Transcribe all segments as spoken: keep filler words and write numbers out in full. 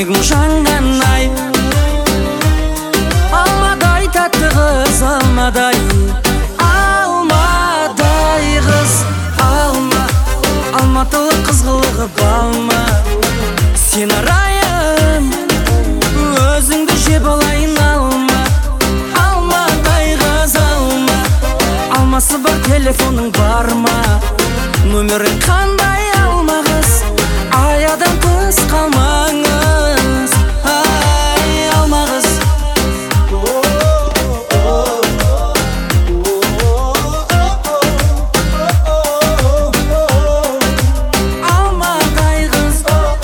жүрегім жанған ай. Алмадай тәтті қыз, алмадай, алмадай қыз, алма, алматылық қыз қылығы балма. Сен арайым, өзіңді жеп алайын, алма, алмадай қыз, алма. Алмасы бар телефоның бар ма? Нөмірің қандай, алма қыз? Аядан тыс қалмаңыз, ай, алма қыз. Алмадай қыз,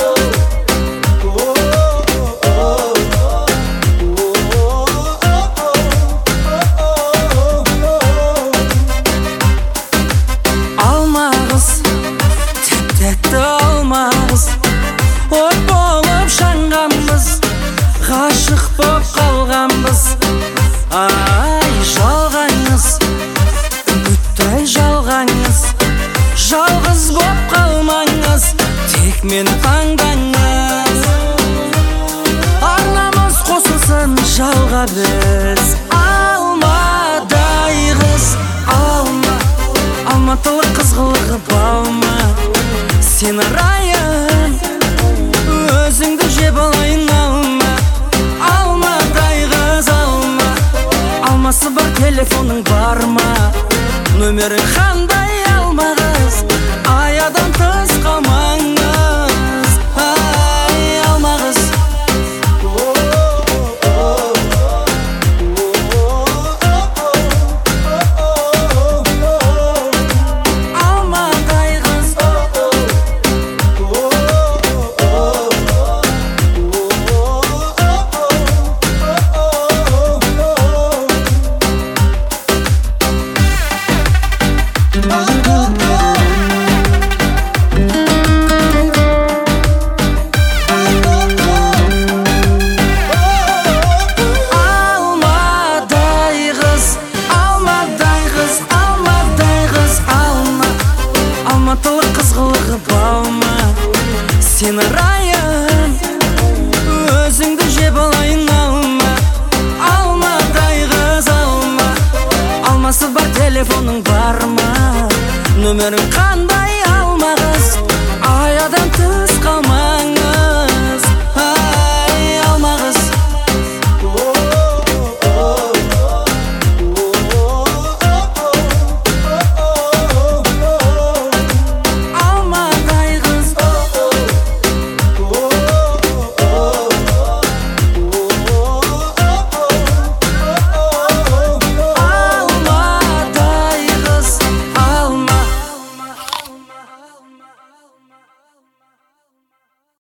алма қыз, тәтті алма қыз. От болып жанғанбыз, ғашық боп қалғанбыз. Ай, жалғаңыз, үміттай жалғаңыз. Жалғыз боп қалмаңыз, тек мені таңдаңыз. Арнамыз қосылсын жалға біз. Алмадай қыз, алма, алматылық қыз қылығы балма. Сен арайым, өзіңді жеп алайын, алма, алмадай қыз, алма. Алмасы бар телефоның бар ма? Нөмірің қандай, алма қыз? Аядан тыс қалмаңыз, ай, алма қыз. Алмадай қыз, алматылық қыз қылығы балма. Сен арайым, өзіңді жеп алайын, алма, алмадай қыз, алма. Алмасы бар телефоның бар ма? Нөмірің қандай?